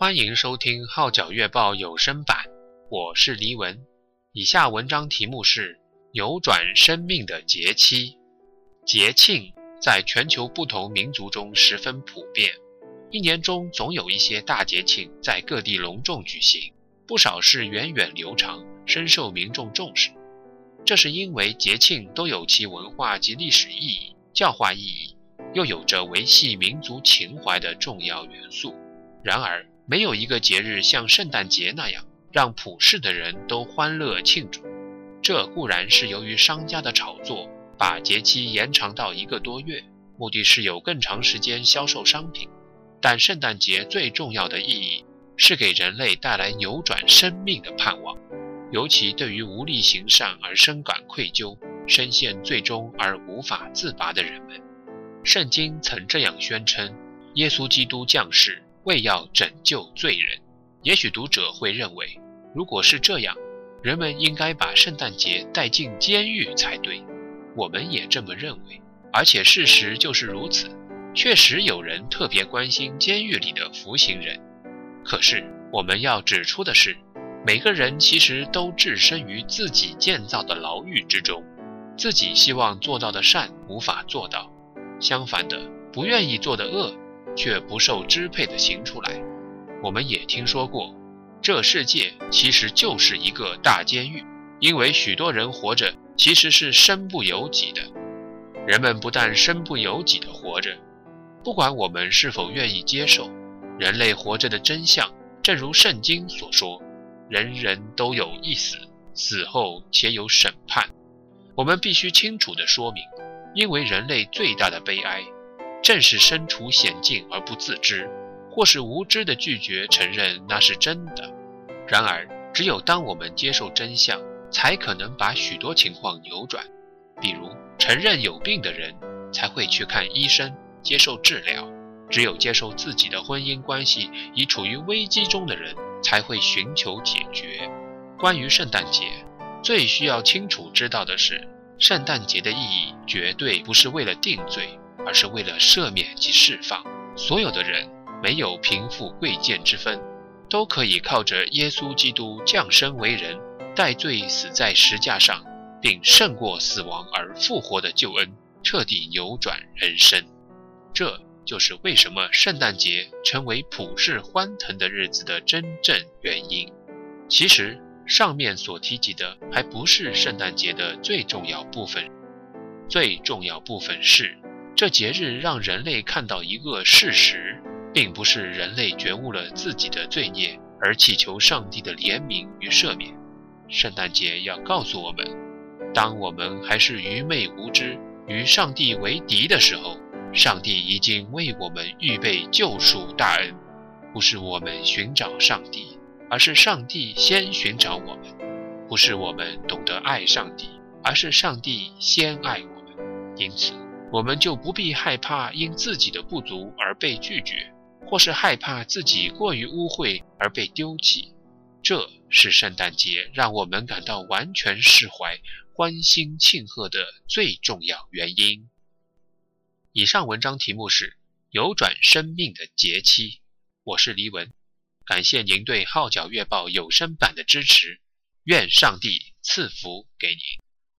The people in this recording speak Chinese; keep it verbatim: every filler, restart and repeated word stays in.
欢迎收听号角月报有声版，我是黎文。以下文章题目是扭转生命的节期。节庆在全球不同民族中十分普遍，一年中总有一些大节庆在各地隆重举行，不少是源远流长，深受民众重视。这是因为节庆都有其文化及历史意义、教化意义，又有着维系民族情怀的重要元素。然而，没有一个节日像圣诞节那样让普世的人都欢乐庆祝。这固然是由于商家的炒作，把节期延长到一个多月，目的是有更长时间销售商品。但圣诞节最重要的意义是给人类带来扭转生命的盼望，尤其对于无力行善而深感愧疚、深陷最终而无法自拔的人们。圣经曾这样宣称，耶稣基督降世为要拯救罪人。也许读者会认为，如果是这样，人们应该把圣诞节带进监狱才对。我们也这么认为，而且事实就是如此。确实有人特别关心监狱里的服刑人。可是我们要指出的是，每个人其实都置身于自己建造的牢狱之中，自己希望做到的善无法做到，相反的，不愿意做的恶却不受支配地行出来。我们也听说过，这世界其实就是一个大监狱，因为许多人活着其实是身不由己的。人们不但身不由己地活着，不管我们是否愿意接受，人类活着的真相，正如圣经所说，人人都有一死，死后且有审判。我们必须清楚地说明，因为人类最大的悲哀正是身处险境而不自知，或是无知地拒绝承认那是真的。然而，只有当我们接受真相，才可能把许多情况扭转。比如，承认有病的人才会去看医生，接受治疗；只有接受自己的婚姻关系已处于危机中的人，才会寻求解决。关于圣诞节，最需要清楚知道的是，圣诞节的意义绝对不是为了定罪，而是为了赦免及释放。所有的人没有贫富贵贱之分，都可以靠着耶稣基督降生为人，代罪死在十架上，并胜过死亡而复活的救恩，彻底扭转人生。这就是为什么圣诞节成为普世欢腾的日子的真正原因。其实上面所提及的还不是圣诞节的最重要部分，最重要部分是这节日让人类看到一个事实，并不是人类觉悟了自己的罪孽而祈求上帝的怜悯与赦免。圣诞节要告诉我们，当我们还是愚昧无知、与上帝为敌的时候，上帝已经为我们预备救赎大恩。不是我们寻找上帝，而是上帝先寻找我们；不是我们懂得爱上帝，而是上帝先爱我们。因此，我们就不必害怕因自己的不足而被拒绝，或是害怕自己过于污秽而被丢弃。这是圣诞节让我们感到完全释怀、欢欣庆贺的最重要原因。以上文章题目是扭转生命的节期。我是黎文，感谢您对号角月报有声版的支持，愿上帝赐福给您。